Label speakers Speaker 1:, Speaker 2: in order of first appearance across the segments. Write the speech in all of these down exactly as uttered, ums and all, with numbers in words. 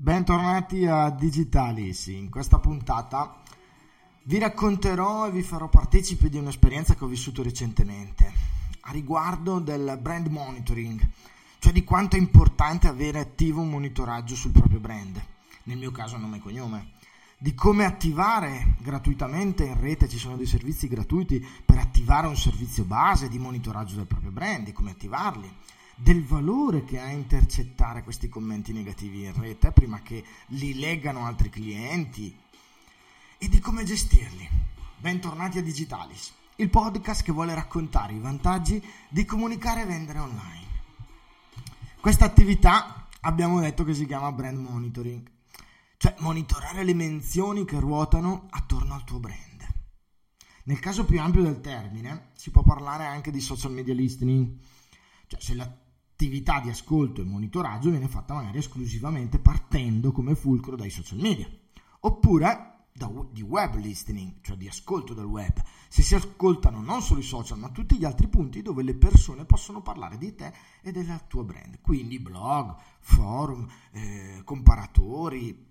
Speaker 1: Bentornati a Digitalis. In questa puntata vi racconterò e vi farò partecipi di un'esperienza che ho vissuto recentemente a riguardo del brand monitoring, cioè di quanto è importante avere attivo un monitoraggio sul proprio brand, nel mio caso nome e cognome, di come attivare gratuitamente in rete. Ci sono dei servizi gratuiti per attivare un servizio base di monitoraggio del proprio brand, di come attivarli, del valore che ha intercettare questi commenti negativi in rete prima che li leggano altri clienti e di come gestirli. Bentornati a Digitalis, il podcast che vuole raccontare i vantaggi di comunicare e vendere online. Questa attività abbiamo detto che si chiama brand monitoring, cioè monitorare le menzioni che ruotano attorno al tuo brand. Nel caso più ampio del termine si può parlare anche di social media listening, cioè se la l'attività di ascolto e monitoraggio viene fatta magari esclusivamente partendo come fulcro dai social media, oppure da, di web listening, cioè di ascolto del web, se si ascoltano non solo i social ma tutti gli altri punti dove le persone possono parlare di te e del tuo brand, quindi blog, forum, eh, comparatori,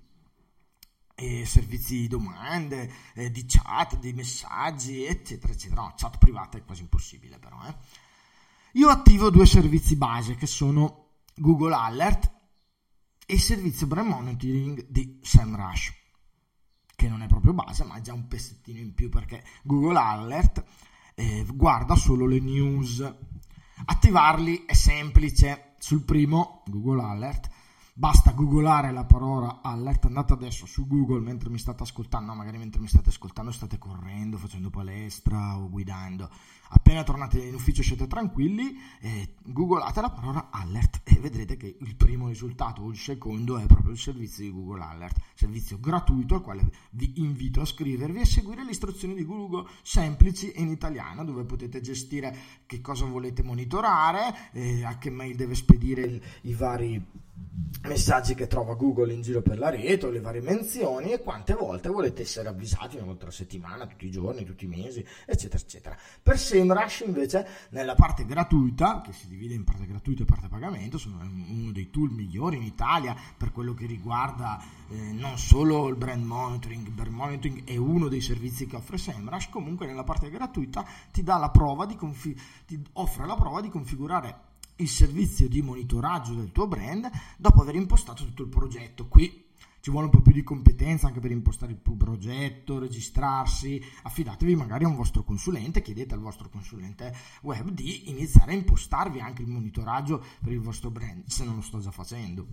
Speaker 1: eh, servizi di domande, eh, di chat, di messaggi, eccetera eccetera. No, chat privata è quasi impossibile però, eh Io attivo due servizi base che sono Google Alert e il servizio brand monitoring di SEMrush, che non è proprio base ma è già un pezzettino in più, perché Google Alert eh, guarda solo le news. Attivarli è semplice. Sul primo, Google Alert, basta googolare la parola alert. Andate adesso su Google mentre mi state ascoltando, magari mentre mi state ascoltando state correndo, facendo palestra o guidando. Appena tornate in ufficio siete tranquilli, eh, googolate la parola alert e vedrete che il primo risultato o il secondo è proprio il servizio di Google Alert, servizio gratuito al quale vi invito a iscrivervi e seguire le istruzioni di Google semplici e in italiano, dove potete gestire che cosa volete monitorare, eh, a che mail deve spedire il, i vari messaggi che trova Google in giro per la rete o le varie menzioni, e quante volte volete essere avvisati, una volta alla settimana, tutti i giorni, tutti i mesi, eccetera eccetera. Per SEMrush invece, nella parte gratuita, che si divide in parte gratuita e parte a pagamento, sono uno dei tool migliori in Italia per quello che riguarda eh, non solo il brand monitoring. Il brand monitoring è uno dei servizi che offre SEMrush. Comunque nella parte gratuita ti dà la prova di confi- ti offre la prova di configurare il servizio di monitoraggio del tuo brand dopo aver impostato tutto il progetto. Qui ci vuole un po' più di competenza anche per impostare il progetto, registrarsi. Affidatevi magari a un vostro consulente, chiedete al vostro consulente web di iniziare a impostarvi anche il monitoraggio per il vostro brand, se non lo sto già facendo.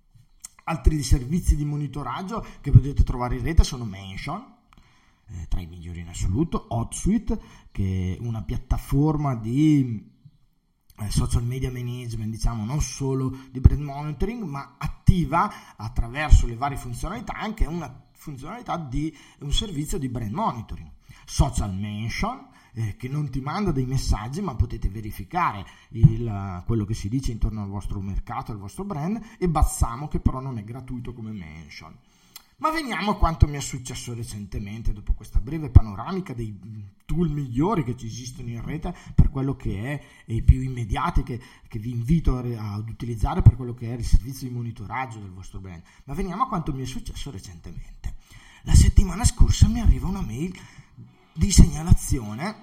Speaker 1: Altri servizi di monitoraggio che potete trovare in rete sono Mention, eh, tra i migliori in assoluto, HotSuite, che è una piattaforma di social media management, diciamo, non solo di brand monitoring, ma attiva attraverso le varie funzionalità anche una funzionalità di un servizio di brand monitoring. Social Mention, eh, che non ti manda dei messaggi ma potete verificare il, quello che si dice intorno al vostro mercato, al vostro brand, e Balsamo, che però non è gratuito come Mention. Ma veniamo a quanto mi è successo recentemente, dopo questa breve panoramica dei tool migliori che ci esistono in rete per quello che è, e i più immediati che, che vi invito ad utilizzare per quello che è il servizio di monitoraggio del vostro brand. Ma veniamo a quanto mi è successo recentemente. La settimana scorsa mi arriva una mail di segnalazione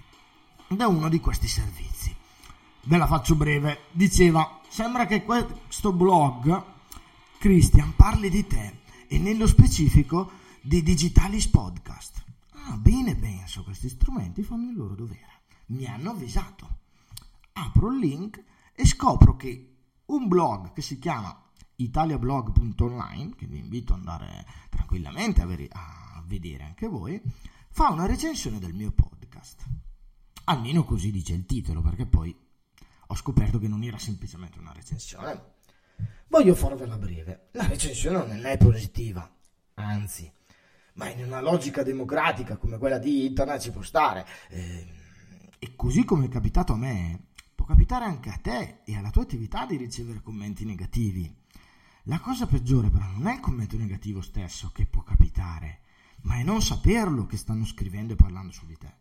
Speaker 1: da uno di questi servizi. Ve la faccio breve. Diceva: sembra che questo blog, Christian, parli di te, e nello specifico di Digitalis Podcast. Ah, bene, penso, questi strumenti fanno il loro dovere. Mi hanno avvisato. Apro il link e scopro che un blog che si chiama italiablog punto online, che vi invito ad andare tranquillamente a, ver- a vedere anche voi, fa una recensione del mio podcast. Almeno così dice il titolo, perché poi ho scoperto che non era semplicemente una recensione. Voglio farvela breve. La recensione non è positiva, anzi, ma in una logica democratica come quella di internet ci può stare. Eh, e così come è capitato a me, può capitare anche a te e alla tua attività di ricevere commenti negativi. La cosa peggiore però non è il commento negativo stesso che può capitare, ma è non saperlo che stanno scrivendo e parlando su di te.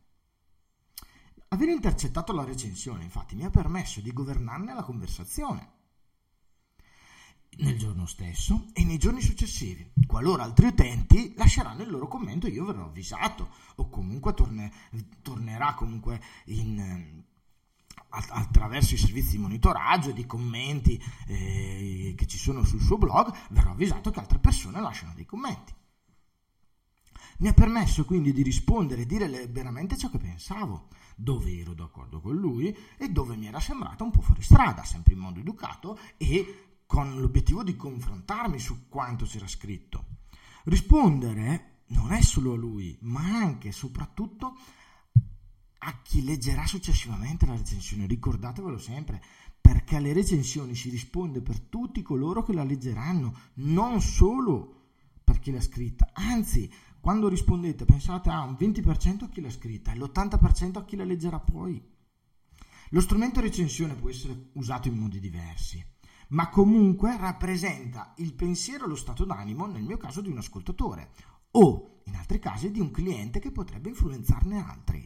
Speaker 1: Aver intercettato la recensione, infatti, mi ha permesso di governarne la conversazione. nel giorno stesso e nei giorni successivi. Qualora altri utenti lasceranno il loro commento, io verrò avvisato, o comunque torne, tornerà comunque in, attraverso i servizi di monitoraggio e di commenti eh, che ci sono sul suo blog, verrò avvisato che altre persone lasciano dei commenti. Mi ha permesso quindi di rispondere e dire veramente ciò che pensavo, dove ero d'accordo con lui e dove mi era sembrata un po' fuori strada, sempre in modo educato e con l'obiettivo di confrontarmi su quanto c'era scritto. Rispondere non è solo a lui, ma anche e soprattutto a chi leggerà successivamente la recensione. Ricordatevelo sempre, perché alle recensioni si risponde per tutti coloro che la leggeranno, non solo per chi l'ha scritta. Anzi, quando rispondete pensate a un venti per cento a chi l'ha scritta e l'ottanta per cento a chi la leggerà poi. Lo strumento recensione può essere usato in modi diversi, ma comunque rappresenta il pensiero e lo stato d'animo, nel mio caso, di un ascoltatore o, in altri casi, di un cliente che potrebbe influenzarne altri.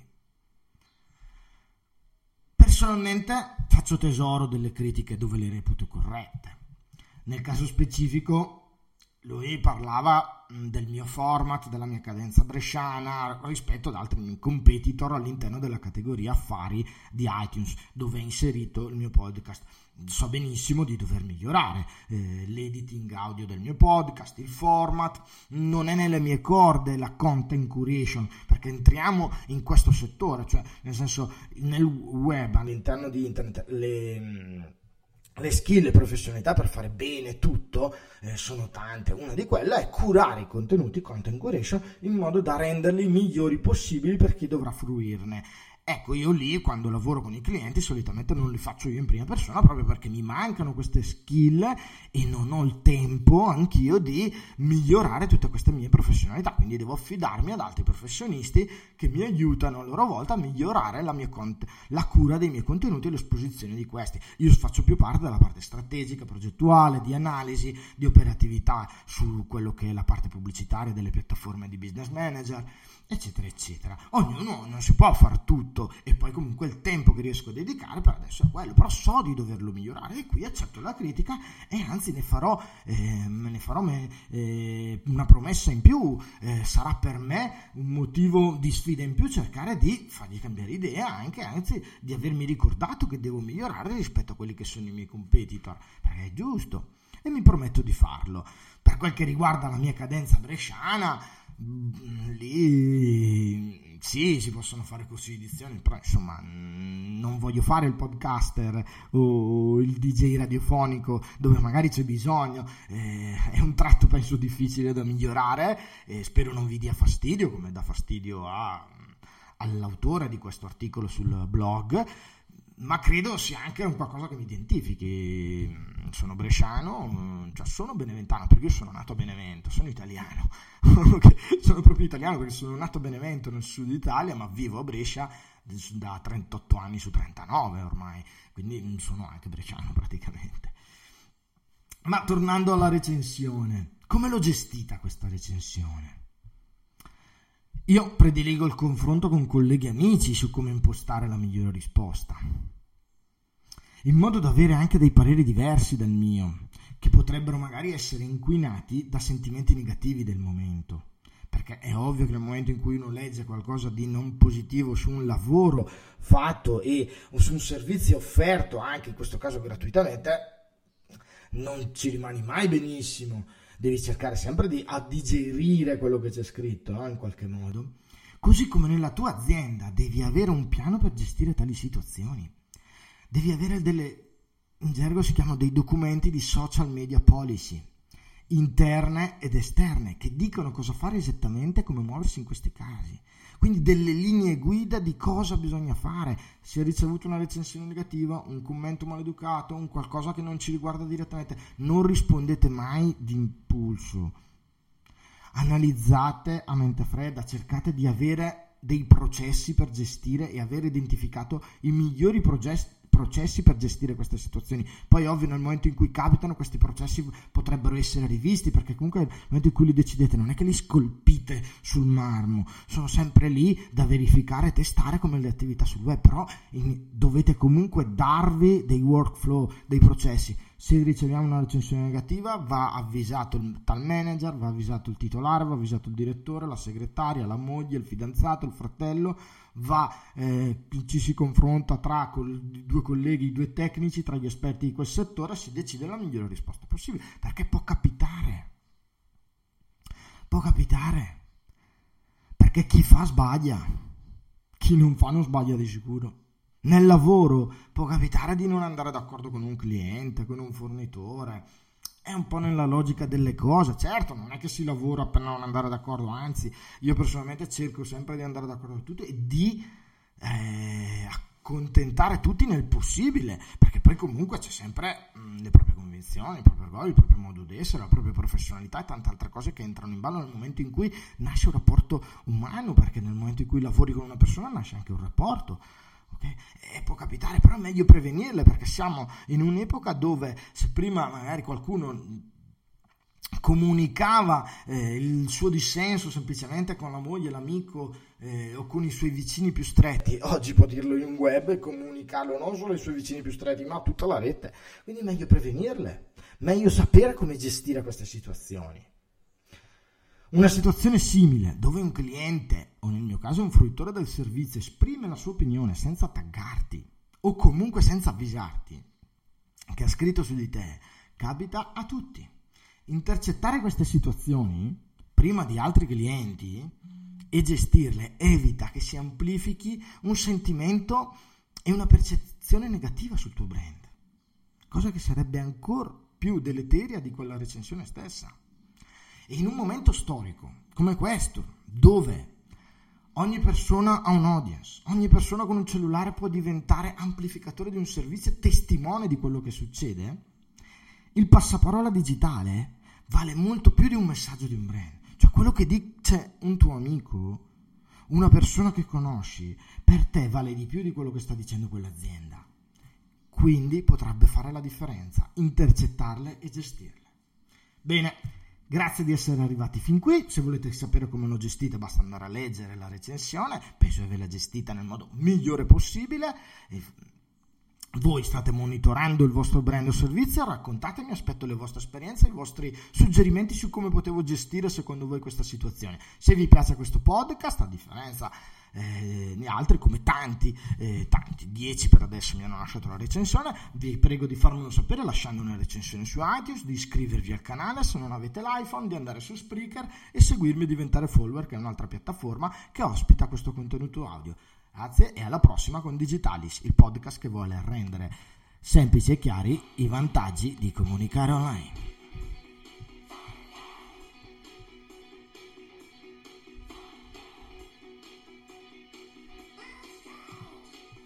Speaker 1: Personalmente faccio tesoro delle critiche dove le reputo corrette. Nel caso specifico lui parlava del mio format, della mia cadenza bresciana rispetto ad altri miei competitor all'interno della categoria affari di iTunes, dove è inserito il mio podcast. So benissimo di dover migliorare eh, l'editing audio del mio podcast, il format. Non è nelle mie corde la content curation, perché entriamo in questo settore, cioè nel senso, nel web, all'interno di internet, le Le skill e professionalità per fare bene tutto eh, sono tante. Una di quelle è curare i contenuti, content curation, in modo da renderli migliori possibili per chi dovrà fruirne. Ecco, io lì quando lavoro con i clienti solitamente non li faccio io in prima persona, proprio perché mi mancano queste skill e non ho il tempo anch'io di migliorare tutte queste mie professionalità, quindi devo affidarmi ad altri professionisti che mi aiutano a loro volta a migliorare la, mia cont- la cura dei miei contenuti e l'esposizione di questi. Io faccio più parte della parte strategica, progettuale, di analisi, di operatività su quello che è la parte pubblicitaria delle piattaforme di business manager, eccetera eccetera. Ognuno non si può fare tutto e poi comunque il tempo che riesco a dedicare per adesso è quello, però so di doverlo migliorare e qui accetto la critica e anzi ne farò eh, me ne farò me, eh, una promessa in più. Eh, sarà per me un motivo di sfida in più cercare di fargli cambiare idea, anche anzi di avermi ricordato che devo migliorare rispetto a quelli che sono i miei competitor, perché è giusto, e mi prometto di farlo. Per quel che riguarda la mia cadenza bresciana, lì sì, si possono fare corsi di edizione, però insomma non voglio fare il podcaster o il D J radiofonico dove magari c'è bisogno, eh, è un tratto penso difficile da migliorare e spero non vi dia fastidio come dà fastidio a, all'autore di questo articolo sul blog, ma credo sia anche un qualcosa che mi identifichi. Sono bresciano, cioè sono beneventano perché io sono nato a Benevento, sono italiano sono proprio italiano perché sono nato a Benevento nel sud Italia, ma vivo a Brescia da trentotto anni su trentanove ormai, quindi sono anche bresciano praticamente. Ma tornando alla recensione, come l'ho gestita questa recensione? Io prediligo il confronto con colleghi e amici su come impostare la migliore risposta, in modo da avere anche dei pareri diversi dal mio, che potrebbero magari essere inquinati da sentimenti negativi del momento. Perché è ovvio che nel momento in cui uno legge qualcosa di non positivo su un lavoro fatto e su un servizio offerto, anche in questo caso gratuitamente, non ci rimani mai benissimo. Devi cercare sempre di digerire quello che c'è scritto, no? In qualche modo. Così come nella tua azienda devi avere un piano per gestire tali situazioni. Devi avere delle, in gergo si chiamano dei documenti di social media policy, interne ed esterne, che dicono cosa fare esattamente e come muoversi in questi casi. Quindi delle linee guida di cosa bisogna fare. Se hai ricevuto una recensione negativa, un commento maleducato, un qualcosa che non ci riguarda direttamente, non rispondete mai d'impulso. Analizzate a mente fredda, cercate di avere dei processi per gestire e aver identificato i migliori progetti processi per gestire queste situazioni. Poi ovvio nel momento in cui capitano questi processi potrebbero essere rivisti, perché comunque nel momento in cui li decidete non è che li scolpite sul marmo, sono sempre lì da verificare e testare come le attività sul web, però in, dovete comunque darvi dei workflow, dei processi. Se riceviamo una recensione negativa va avvisato il tal manager, va avvisato il titolare, va avvisato il direttore, la segretaria, la moglie, il fidanzato, il fratello, va, eh, ci si confronta tra col, due colleghi, due tecnici, tra gli esperti di quel settore, si decide la migliore risposta possibile, perché può capitare, può capitare, perché chi fa sbaglia, chi non fa non sbaglia di sicuro. Nel lavoro può capitare di non andare d'accordo con un cliente, con un fornitore, è un po' nella logica delle cose. Certo, non è che si lavora per non andare d'accordo, anzi, io personalmente cerco sempre di andare d'accordo con tutti e di eh, accontentare tutti nel possibile, perché poi comunque c'è sempre mh, le proprie convinzioni, il proprio orgoglio, il proprio modo di essere, la propria professionalità e tante altre cose che entrano in ballo nel momento in cui nasce un rapporto umano, perché nel momento in cui lavori con una persona nasce anche un rapporto. Okay? E può capitare, però è meglio prevenirle, perché siamo in un'epoca dove se prima magari qualcuno comunicava eh, il suo dissenso semplicemente con la moglie, l'amico eh, o con i suoi vicini più stretti, oggi può dirlo in web e comunicarlo non solo ai suoi vicini più stretti ma a tutta la rete. Quindi è meglio prevenirle, meglio sapere come gestire queste situazioni. Una situazione simile dove un cliente, o nel mio caso un fruitore del servizio, esprime la sua opinione senza taggarti o comunque senza avvisarti che ha scritto su di te, capita a tutti. Intercettare queste situazioni prima di altri clienti e gestirle evita che si amplifichi un sentimento e una percezione negativa sul tuo brand, cosa che sarebbe ancora più deleteria di quella recensione stessa. E in un momento storico come questo, dove ogni persona ha un audience, ogni persona con un cellulare può diventare amplificatore di un servizio, testimone di quello che succede, il passaparola digitale vale molto più di un messaggio di un brand. Cioè quello che dice un tuo amico, una persona che conosci, per te vale di più di quello che sta dicendo quell'azienda. Quindi potrebbe fare la differenza, intercettarle e gestirle. Bene. Grazie di essere arrivati fin qui. Se volete sapere come l'ho gestita basta andare a leggere la recensione, penso di averla gestita nel modo migliore possibile. E voi state monitorando il vostro brand o servizio, raccontatemi, aspetto le vostre esperienze, i vostri suggerimenti su come potevo gestire secondo voi questa situazione. Se vi piace questo podcast, a differenza eh, di altri, come tanti, eh, tanti, dieci per adesso mi hanno lasciato la recensione, vi prego di farmelo sapere lasciando una recensione su iTunes, di iscrivervi al canale se non avete l'iPhone, di andare su Spreaker e seguirmi e diventare follower, che è un'altra piattaforma che ospita questo contenuto audio. Grazie e alla prossima con Digitalis, il podcast che vuole rendere semplici e chiari i vantaggi di comunicare online.